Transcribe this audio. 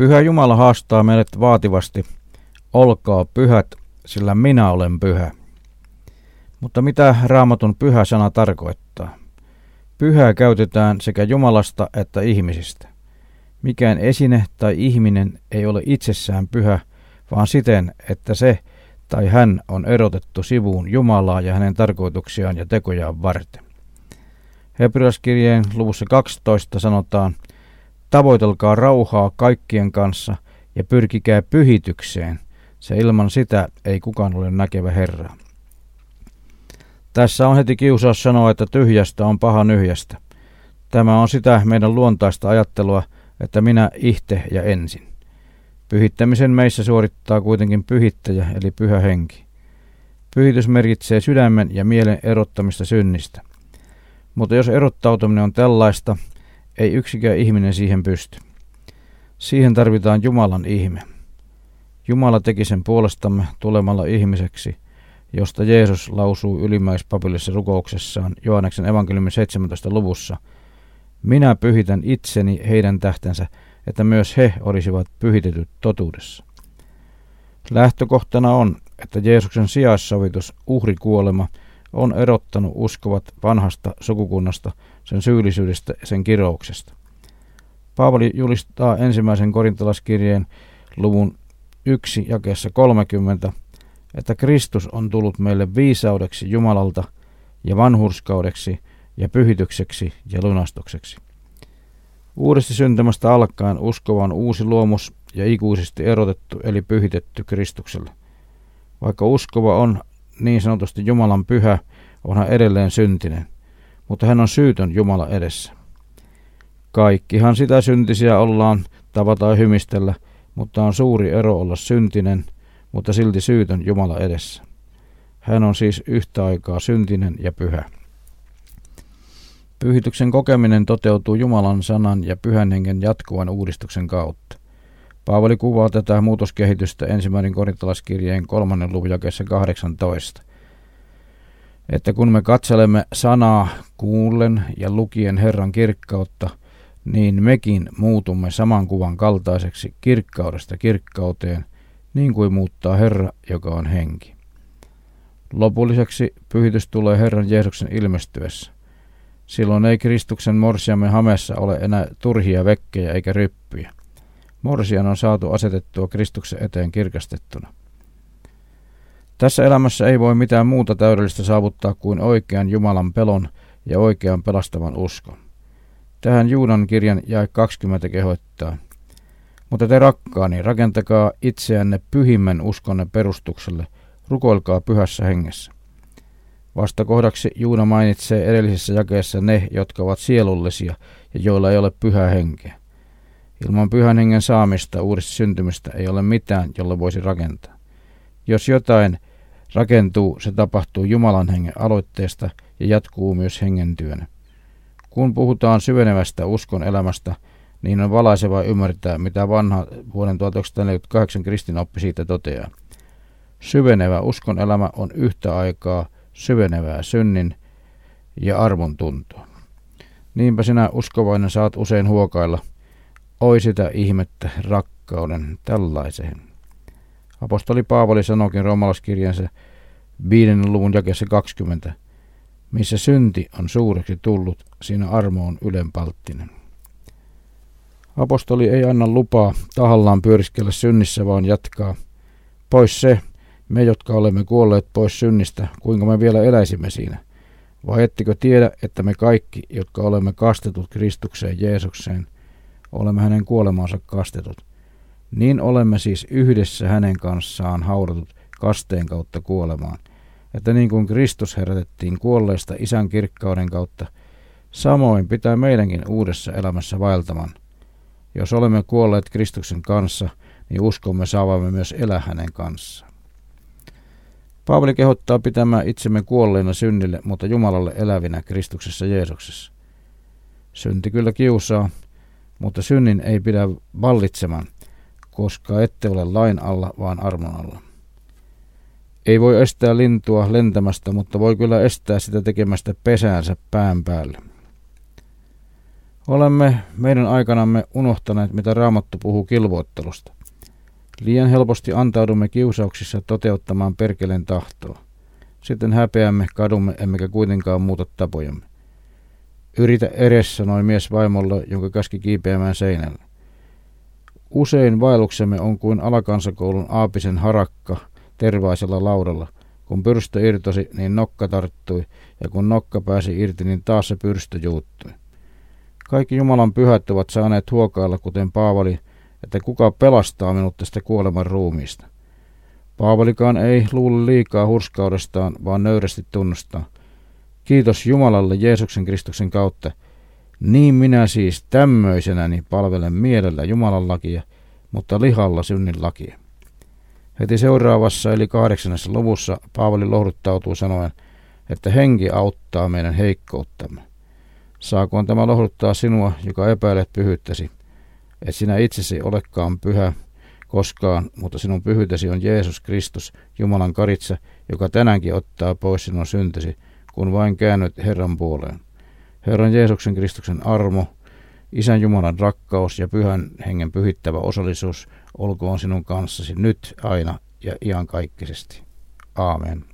Pyhä Jumala haastaa meidät vaativasti, olkaa pyhät, sillä minä olen pyhä. Mutta mitä Raamatun pyhä sana tarkoittaa? Pyhää käytetään sekä Jumalasta että ihmisistä. Mikään esine tai ihminen ei ole itsessään pyhä, vaan siten, että se tai hän on erotettu sivuun Jumalaa ja hänen tarkoituksiaan ja tekojaan varten. Hebrealaiskirjeen luvussa 12 sanotaan, tavoitelkaa rauhaa kaikkien kanssa ja pyrkikää pyhitykseen, se ilman sitä ei kukaan ole näkevä Herraa. Tässä on heti kiusaus sanoa, että tyhjästä on paha nyhjästä. Tämä on sitä meidän luontaista ajattelua, että minä itse ja ensin. Pyhittämisen meissä suorittaa kuitenkin pyhittäjä eli pyhä henki. Pyhitys merkitsee sydämen ja mielen erottamista synnistä. Mutta jos erottautuminen on tällaista, ei yksikään ihminen siihen pysty. Siihen tarvitaan Jumalan ihme. Jumala teki sen puolestamme tulemalla ihmiseksi, josta Jeesus lausuu ylimmäispapillisessa rukouksessaan Johanneksen evankeliumin 17. luvussa. Minä pyhitän itseni heidän tähtensä, että myös he olisivat pyhitetyt totuudessa. Lähtökohtana on, että Jeesuksen sijaissovitus uhrikuolema on erottanut uskovat vanhasta sukukunnasta, sen syyllisyydestä ja sen kirouksesta. Paavali julistaa ensimmäisen korintolaiskirjeen luvun 1 jakeessa 30, että Kristus on tullut meille viisaudeksi Jumalalta ja vanhurskaudeksi ja pyhitykseksi ja lunastukseksi. Uudesti syntymästä alkaen uskova on uusi luomus ja ikuisesti erotettu eli pyhitetty Kristukselle. Vaikka uskova on niin sanotusti Jumalan pyhä, on hän edelleen syntinen, mutta hän on syytön Jumala edessä. Kaikkihan sitä syntisiä ollaan tavataan hymistellä, mutta on suuri ero olla syntinen, mutta silti syytön Jumala edessä. Hän on siis yhtä aikaa syntinen ja pyhä. Pyhityksen kokeminen toteutuu Jumalan sanan ja pyhän hengen jatkuvan uudistuksen kautta. Paavali kuvaa tätä muutoskehitystä ensimmäinen korintolaiskirjeen 3. luvun jakeessa 18. Että kun me katselemme sanaa kuullen ja lukien Herran kirkkautta, niin mekin muutumme saman kuvan kaltaiseksi kirkkaudesta kirkkauteen, niin kuin muuttaa Herra, joka on henki. Lopulliseksi pyhitys tulee Herran Jeesuksen ilmestyessä. Silloin ei Kristuksen morsiamen hamessa ole enää turhia vekkejä eikä ryppyjä. Morsian on saatu asetettua Kristuksen eteen kirkastettuna. Tässä elämässä ei voi mitään muuta täydellistä saavuttaa kuin oikean Jumalan pelon ja oikean pelastavan uskon. Tähän Juudan kirjan jae 20 kehottaa. Mutta te rakkaani, rakentakaa itseänne pyhimmän uskonne perustukselle, rukoilkaa pyhässä hengessä. Vastakohdaksi Juuda mainitsee edellisessä jakeessa ne, jotka ovat sielullisia ja joilla ei ole pyhää henkeä. Ilman pyhän hengen saamista uudesta syntymistä ei ole mitään, jolla voisi rakentaa. Jos jotain rakentuu, se tapahtuu Jumalan hengen aloitteesta ja jatkuu myös hengen työnä. Kun puhutaan syvenevästä uskon elämästä, niin on valaisevaa ymmärtää, mitä vanha vuoden 1948 kristinoppi siitä toteaa. Syvenevä uskon elämä on yhtä aikaa syvenevää synnin ja armon tuntoa. Niinpä sinä uskovainen saat usein huokailla, oi sitä ihmettä rakkauden tällaiseen. Apostoli Paavali sanookin roomalaiskirjansa 5. luvun jakeessa 20, missä synti on suureksi tullut, siinä armo on ylenpalttinen. Apostoli ei anna lupaa tahallaan pyöriskellä synnissä, vaan jatkaa, pois se, me jotka olemme kuolleet pois synnistä, kuinka me vielä eläisimme siinä. Vai ettekö tiedä, että me kaikki, jotka olemme kastetut Kristukseen Jeesukseen, olemme hänen kuolemaansa kastetut. Niin olemme siis yhdessä hänen kanssaan haudatut kasteen kautta kuolemaan, että niin kuin Kristus herätettiin kuolleista Isän kirkkauden kautta, samoin pitää meidänkin uudessa elämässä vaeltaman. Jos olemme kuolleet Kristuksen kanssa, niin uskomme saavamme myös elää hänen kanssaan. Paavali kehottaa pitämään itsemme kuolleina synnille, mutta Jumalalle elävinä Kristuksessa Jeesuksessa. Synti kyllä kiusaa, mutta synnin ei pidä vallitsemaan, koska ette ole lain alla, vaan armon alla. Ei voi estää lintua lentämästä, mutta voi kyllä estää sitä tekemästä pesäänsä pään päälle. Olemme meidän aikanamme unohtaneet, mitä Raamattu puhuu kilvoittelusta. Liian helposti antaudumme kiusauksissa toteuttamaan perkeleen tahtoa. Sitten häpeämme, kadumme, emmekä kuitenkaan muuta tapojamme. Yritä edes, sanoi mies vaimolle, jonka käski kiipeämään seinälle. Usein vaelluksemme on kuin alakansakoulun aapisen harakka tervaisella laudalla. Kun pyrstö irtosi, niin nokka tarttui, ja kun nokka pääsi irti, niin taas se pyrstö juuttui. Kaikki Jumalan pyhät ovat saaneet huokailla, kuten Paavali, että kuka pelastaa minut tästä kuoleman ruumiista. Paavalikaan ei luule liikaa hurskaudestaan, vaan nöyrästi tunnustaa. Kiitos Jumalalle Jeesuksen Kristuksen kautta. Niin minä siis tämmöisenäni palvelen mielellä Jumalan lakia, mutta lihalla synnin lakia. Heti seuraavassa eli 8. luvussa Paavali lohduttautuu sanoen, että henki auttaa meidän heikkouttamme. Saakoon tämä lohduttaa sinua, joka epäilet pyhyyttäsi, et sinä itsesi olekaan pyhä koskaan, mutta sinun pyhyytesi on Jeesus Kristus, Jumalan karitsa, joka tänäänkin ottaa pois sinun syntisi, kun vain käännyt Herran puoleen. Herran Jeesuksen Kristuksen armo, Isän Jumalan rakkaus ja Pyhän Hengen pyhittävä osallisuus olkoon sinun kanssasi nyt, aina ja iankaikkisesti. Aamen.